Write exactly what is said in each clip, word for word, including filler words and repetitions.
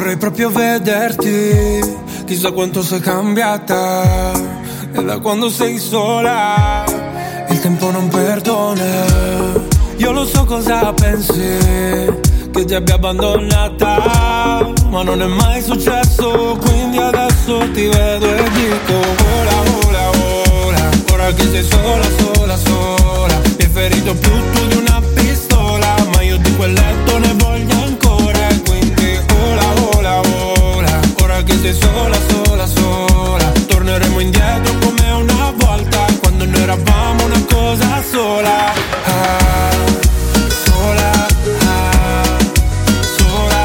Vorrei proprio vederti, chissà quanto sei cambiata. E da quando sei sola, il tempo non perdona. Io lo so cosa pensi, che ti abbia abbandonata, ma non è mai successo, quindi adesso ti vedo e dico vola, vola, vola. Ora che sei sola, sola, sola. Mi hai ferito più tu di una pistola, ma io di quel letto ne voglio ancora. E quindi vola, vola, vola. Ora che sei sola, sola, sola. Torneremo indietro come una volta, quando noi eravamo una cosa sola. Ah, sola, ah, sola,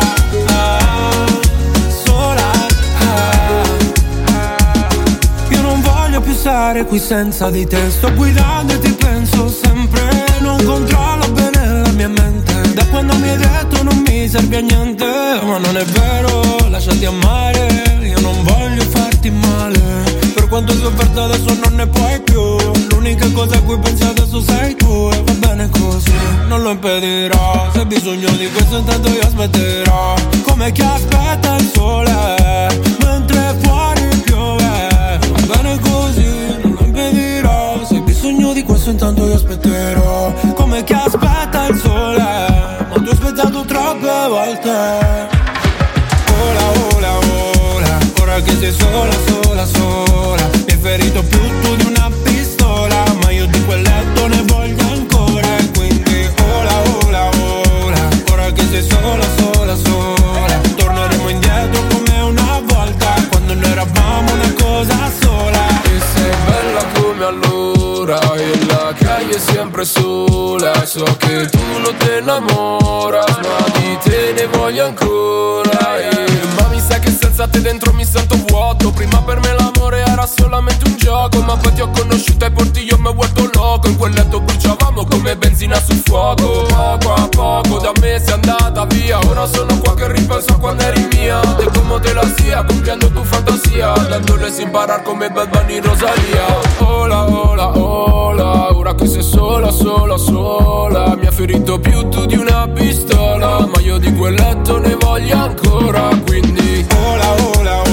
ah, sola, ah, ah. Io non voglio più stare qui senza di te. Sto guidando e ti penso sempre, non controllo bene la mia mente. Da quando mi hai detto non mi serve a niente, ma non è vero, lasciati amare. Io non voglio farti male, per quanto sofferto adesso non ne puoi più. L'unica cosa a cui pensi adesso sei tu, e va bene così, non lo impedirò. Se hai bisogno di questo intanto io aspetterò, come chi aspetta il sole mentre fuori piove. Va bene così, non lo impedirò. Se hai bisogno di questo intanto io aspetterò, come chi aspetta il sole, ma tu hai aspettato troppe volte. Vola, vola, vola. Ora che sei sola, sola, sola. Mi hai ferito più tu di una pistola, ma io di quel letto ne voglio ancora. E quindi vola, vola, vola. Ora che sei sola, sola, sola. Torneremo indietro come una volta, quando noi eravamo una cosa sola. E sei bella come allora, e la calle è sempre sola. So che tu non te innamoras, ma di te ne voglio ancora. E ma mi sa che senza te dentro mi sento vuoto. Prima per me l'amore era solamente un gioco, ma poi ti ho conosciuta e porti io mi ho vuelto loco. In quel letto bruciavamo come benzina sul fuoco. Poco a poco da me sei andata via, ora sono qua che ripenso a quando eri mia. E come te la sia, compiendo tu fantasia, dandole sin parar come Bad Bunny Rosalia. Hola, hola, hola. Ora che sei sola, sola, sola. Mi ha ferito più tu di una pistola, ma io di quel letto ne voglio ancora. Quindi vola, vola, vola.